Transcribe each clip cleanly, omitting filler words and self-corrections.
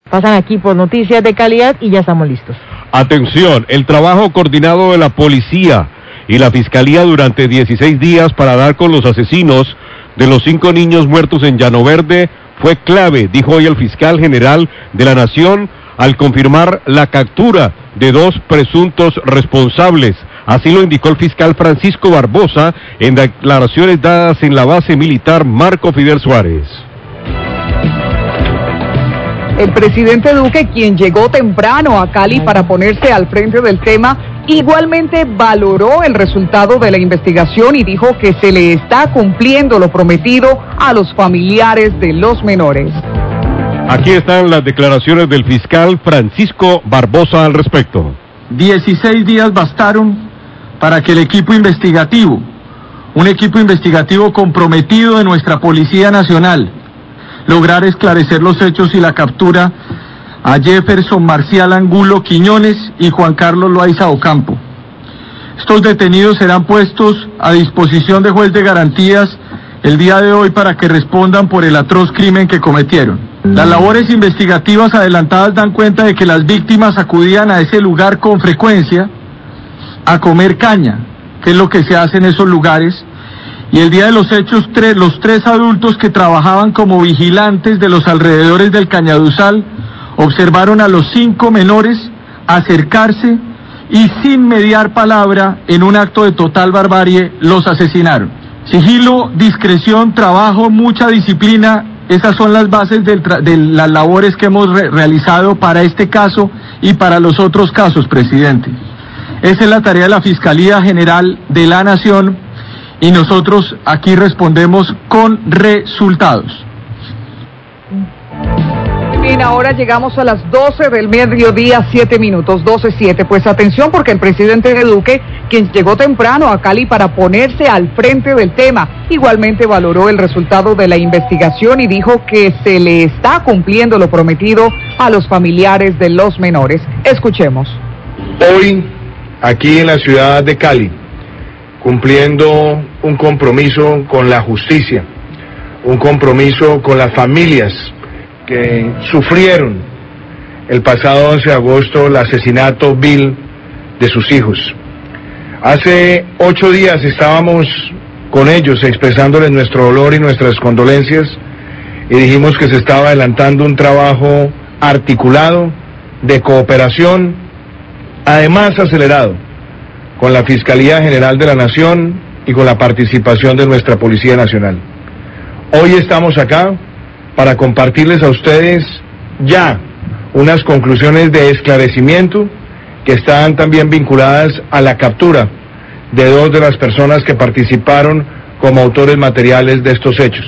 Pasan aquí por Noticias de Calidad y ya estamos listos. Atención, el trabajo coordinado de la policía y la fiscalía durante 16 días para dar con los asesinos de los 5 niños muertos en Llano Verde fue clave, dijo hoy el fiscal general de la Nación al confirmar la captura de 2 presuntos responsables. Así lo indicó el fiscal Francisco Barbosa en declaraciones dadas en la base militar Marco Fidel Suárez. El presidente Duque, quien llegó temprano a Cali para ponerse al frente del tema, igualmente valoró el resultado de la investigación y dijo que se le está cumpliendo lo prometido a los familiares de los menores. Aquí están las declaraciones del fiscal Francisco Barbosa al respecto. 16 días bastaron para que el equipo investigativo, un equipo investigativo comprometido de nuestra Policía Nacional, lograr esclarecer los hechos y la captura a Jefferson Marcial Angulo Quiñones y Juan Carlos Loaiza Ocampo. Estos detenidos serán puestos a disposición de juez de garantías el día de hoy para que respondan por el atroz crimen que cometieron. Las labores investigativas adelantadas dan cuenta de que las víctimas acudían a ese lugar con frecuencia a comer caña, que es lo que se hace en esos lugares. Y el día de los hechos, los 3 adultos que trabajaban como vigilantes de los alrededores del Cañaduzal observaron a los 5 menores acercarse y sin mediar palabra, en un acto de total barbarie, los asesinaron. Sigilo, discreción, trabajo, mucha disciplina, esas son las bases de las labores que hemos realizado para este caso y para los otros casos, presidente. Esa es la tarea de la Fiscalía General de la Nación y nosotros aquí respondemos con resultados. Bien, ahora llegamos a las 12 del mediodía, 7 minutos, 12:07. Pues atención, porque el presidente Duque, quien llegó temprano a Cali para ponerse al frente del tema, igualmente valoró el resultado de la investigación y dijo que se le está cumpliendo lo prometido a los familiares de los menores. Escuchemos. Hoy, aquí en la ciudad de Cali, cumpliendo un compromiso con la justicia, un compromiso con las familias que sufrieron el pasado 11 de agosto el asesinato vil de sus hijos. Hace 8 días estábamos con ellos expresándoles nuestro dolor y nuestras condolencias y dijimos que se estaba adelantando un trabajo articulado de cooperación, además acelerado, con la Fiscalía General de la Nación y con la participación de nuestra Policía Nacional. Hoy estamos acá para compartirles a ustedes ya unas conclusiones de esclarecimiento que están también vinculadas a la captura de 2 de las personas que participaron como autores materiales de estos hechos.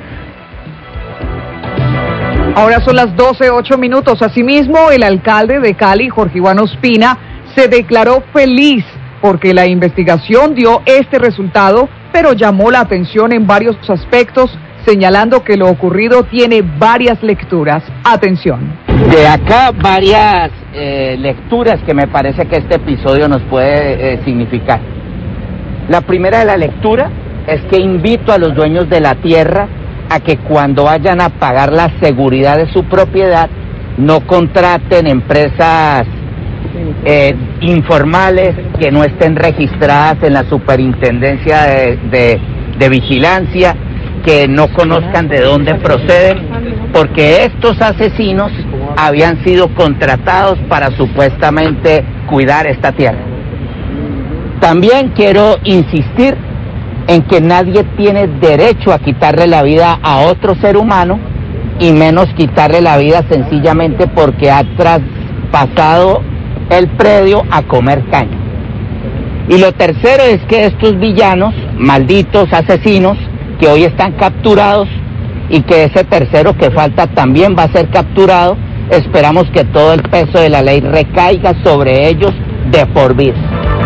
Ahora son las 12:08 minutos. Asimismo, el alcalde de Cali, Jorge Iván Ospina, se declaró feliz porque la investigación dio este resultado, pero llamó la atención en varios aspectos, señalando que lo ocurrido tiene varias lecturas. Atención. De acá varias lecturas que me parece que este episodio nos puede significar. La primera de la lectura es que invito a los dueños de la tierra a que cuando vayan a pagar la seguridad de su propiedad no contraten empresas informales que no estén registradas en la superintendencia de vigilancia, que no conozcan de dónde proceden, porque estos asesinos habían sido contratados para supuestamente cuidar esta tierra. También quiero insistir en que nadie tiene derecho a quitarle la vida a otro ser humano, y menos quitarle la vida sencillamente porque ha traspasado el predio a comer caña. Y lo tercero es que estos villanos, malditos asesinos, que hoy están capturados, y que ese tercero que falta también va a ser capturado, esperamos que todo el peso de la ley recaiga sobre ellos de por vida.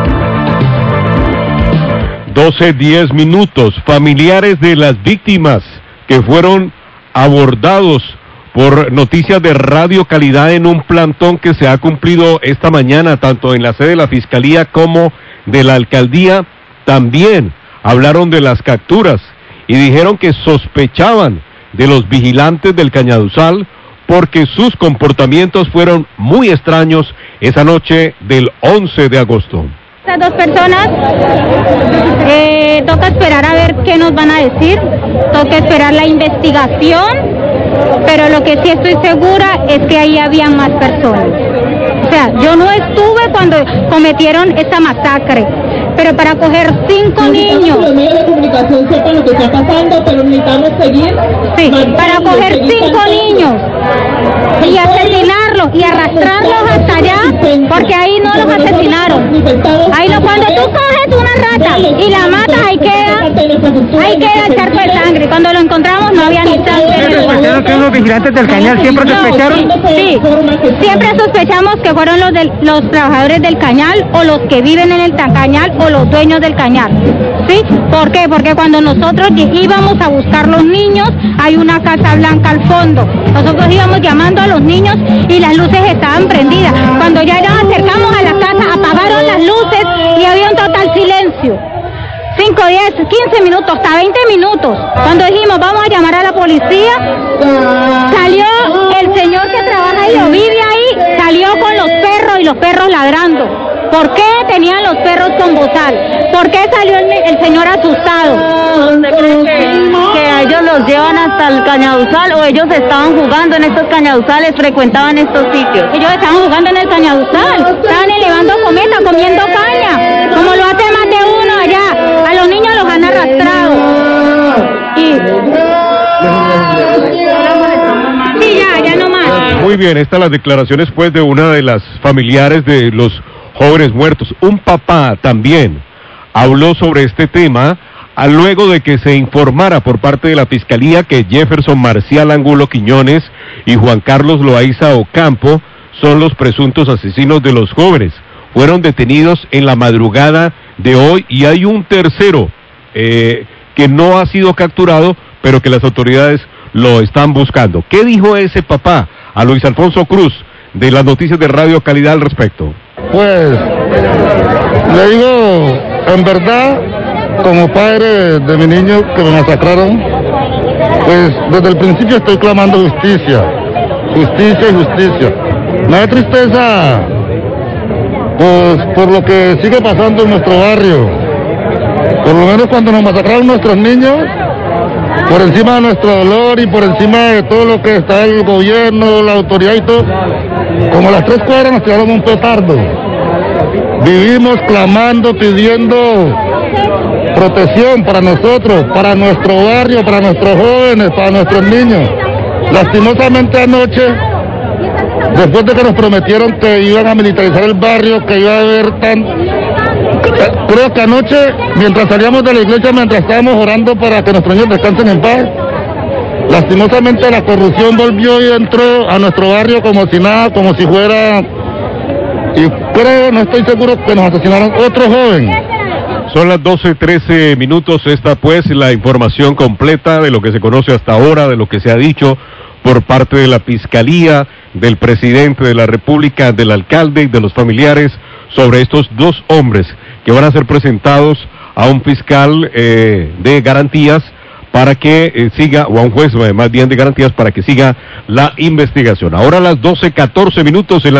12:10 minutos. Familiares de las víctimas que fueron abordados por Noticias de Radio Calidad en un plantón que se ha cumplido esta mañana, tanto en la sede de la Fiscalía como de la Alcaldía, también hablaron de las capturas y dijeron que sospechaban de los vigilantes del Cañaduzal porque sus comportamientos fueron muy extraños esa noche del 11 de agosto. Estas dos personas, toca esperar a ver qué nos van a decir, toca esperar la investigación, pero lo que sí estoy segura es que ahí había más personas. O sea, yo no estuve cuando cometieron esta masacre, pero para coger 5 niños. Los medios de comunicación sepan lo que está pasando, pero necesitamos seguir. Sí, para coger 5 niños y asesinarlos y arrastrarlos hasta allá, porque ahí no los asesinaron. Ahí no, cuando tú coges una rata y la matas, ahí queda el charco de sangre. Cuando lo encontramos no había ni sangre. ¿Sospecharon que los vigilantes del Cañal siempre sospecharon? Sí, siempre sospechamos que fueron los trabajadores del Cañal o los que viven en el Cañal o los dueños del Cañal. ¿Sí? ¿Por qué? Porque cuando nosotros íbamos a buscar los niños, hay una casa blanca al fondo. Nosotros íbamos llamando a los niños y las luces estaban prendidas. Cuando ya nos acercamos a la casa, apagaron las luces y había un total silencio. 5, 10, 15 minutos, hasta 20 minutos. Cuando dijimos, vamos a llamar a la policía, salió el señor que trabaja ahí o vive ahí, salió con los perros y los perros ladrando. ¿Por qué tenían los perros con bozal? ¿Por qué salió el señor asustado? ¿Usted cree que a ellos los llevan hasta el Cañaduzal o ellos estaban jugando en estos cañaduzales, frecuentaban estos sitios? Ellos estaban jugando en el Cañaduzal, estaban elevando cometa, comiendo caña, como lo hace más de uno allá. A los niños los han arrastrado. Sí, ya no más. Muy bien, estas las declaraciones pues de una de las familiares de los jóvenes muertos. Un papá también habló sobre este tema luego de que se informara por parte de la Fiscalía que Jefferson Marcial Angulo Quiñones y Juan Carlos Loaiza Ocampo son los presuntos asesinos de los jóvenes. Fueron detenidos en la madrugada de hoy y hay un tercero que no ha sido capturado, pero que las autoridades lo están buscando. ¿Qué dijo ese papá a Luis Alfonso Cruz de las noticias de Radio Calidad al respecto? Pues, le digo, en verdad, como padre de mi niño que me masacraron, pues desde el principio estoy clamando justicia, justicia y justicia. Me da tristeza, pues, por lo que sigue pasando en nuestro barrio. Por lo menos cuando nos masacraron nuestros niños, por encima de nuestro dolor y por encima de todo lo que está el gobierno, la autoridad y todo, como a las 3 cuadras nos tiraron un petardo. Vivimos clamando, pidiendo protección para nosotros, para nuestro barrio, para nuestros jóvenes, para nuestros niños. Lastimosamente anoche, después de que nos prometieron que iban a militarizar el barrio, que iba a haber creo que anoche, mientras salíamos de la iglesia, mientras estábamos orando para que nuestros niños descansen en paz, lastimosamente la corrupción volvió y entró a nuestro barrio como si nada, como si fuera, y creo, no estoy seguro, que nos asesinaron otro joven. Son las 12:13 minutos, esta pues la información completa de lo que se conoce hasta ahora, de lo que se ha dicho por parte de la Fiscalía, del presidente de la República, del alcalde y de los familiares sobre estos 2 hombres que van a ser presentados a un fiscal de garantías para que siga, o a un juez más bien de garantías para que siga la investigación. Ahora a las 12:14 minutos en la